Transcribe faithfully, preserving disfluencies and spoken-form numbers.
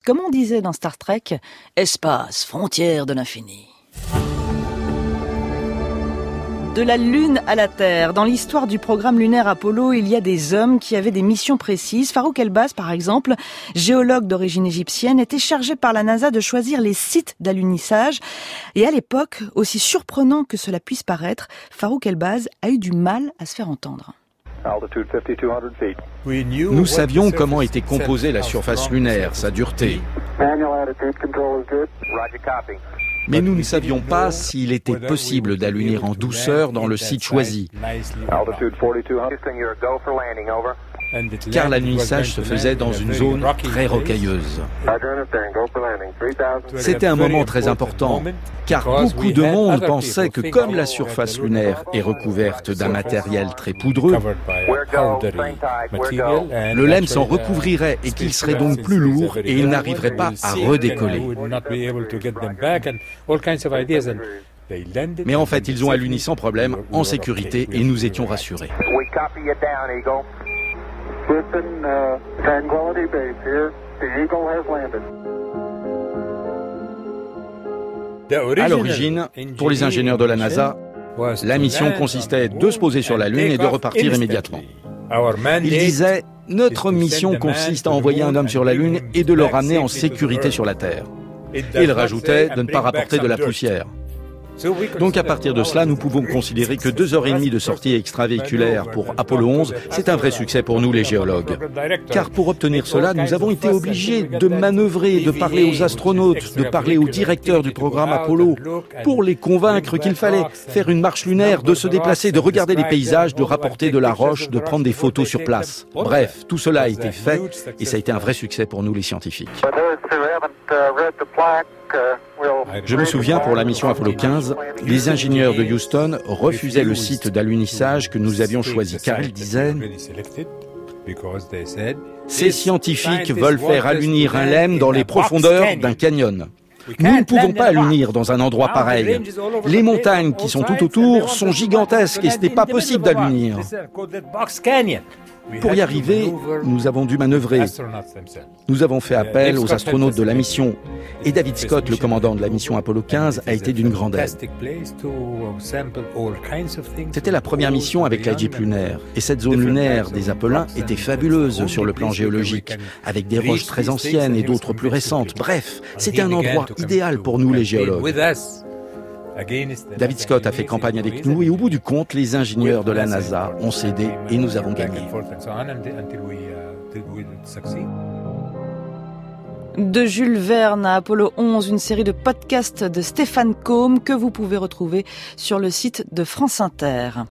Comme on disait dans Star Trek, espace, frontière de l'infini. De la Lune à la Terre. Dans l'histoire du programme lunaire Apollo, il y a des hommes qui avaient des missions précises. Farouk Elbaz, par exemple, géologue d'origine égyptienne, était chargé par la NASA de choisir les sites d'alunissage. Et à l'époque, aussi surprenant que cela puisse paraître, Farouk Elbaz a eu du mal à se faire entendre. Nous savions comment était composée la surface lunaire, sa dureté. Mais nous ne savions pas s'il était possible d'allunir en douceur dans le site choisi. Car l'alunissage se faisait dans une zone très rocailleuse. C'était un moment très important, car beaucoup de monde pensait que comme la surface lunaire est recouverte d'un matériel très poudreux, le L E M s'en recouvrirait et qu'il serait donc plus lourd et il n'arriverait pas à redécoller. Mais en fait, ils ont aluni sans problème, en sécurité, et nous étions rassurés. À l'origine, pour les ingénieurs de la NASA, la mission consistait de se poser sur la Lune et de repartir immédiatement. Ils disaient « Notre mission consiste à envoyer un homme sur la Lune et de le ramener en sécurité sur la Terre. » Et ils rajoutaient de ne pas rapporter de la poussière. Donc à partir de cela, nous pouvons considérer que deux heures et demie de sortie extravéhiculaire pour Apollo onze, c'est un vrai succès pour nous les géologues. Car pour obtenir cela, nous avons été obligés de manœuvrer, de parler aux astronautes, de parler au directeur du programme Apollo, pour les convaincre qu'il fallait faire une marche lunaire, de se déplacer, de regarder les paysages, de rapporter de la roche, de prendre des photos sur place. Bref, tout cela a été fait et ça a été un vrai succès pour nous les scientifiques. Je me souviens, pour la mission Apollo quinze, les ingénieurs de Houston refusaient le site d'alunissage que nous avions choisi, car ils disaient « Ces scientifiques veulent faire alunir un L E M dans les profondeurs d'un canyon. Nous ne pouvons pas alunir dans un endroit pareil. Les montagnes qui sont tout autour sont gigantesques et ce n'est pas possible d'alunir. » Pour y arriver, nous avons dû manœuvrer. Nous avons fait appel aux astronautes de la mission. Et David Scott, le commandant de la mission Apollo quinze, a été d'une grande aide. C'était la première mission avec la Jeep lunaire. Et cette zone lunaire des Apollo était fabuleuse sur le plan géologique, avec des roches très anciennes et d'autres plus récentes. Bref, c'était un endroit idéal pour nous les géologues. David Scott a fait campagne avec nous et au bout du compte, les ingénieurs de la NASA ont cédé et nous avons gagné. De Jules Verne à Apollo onze, une série de podcasts de Stéphane Combe que vous pouvez retrouver sur le site de France Inter.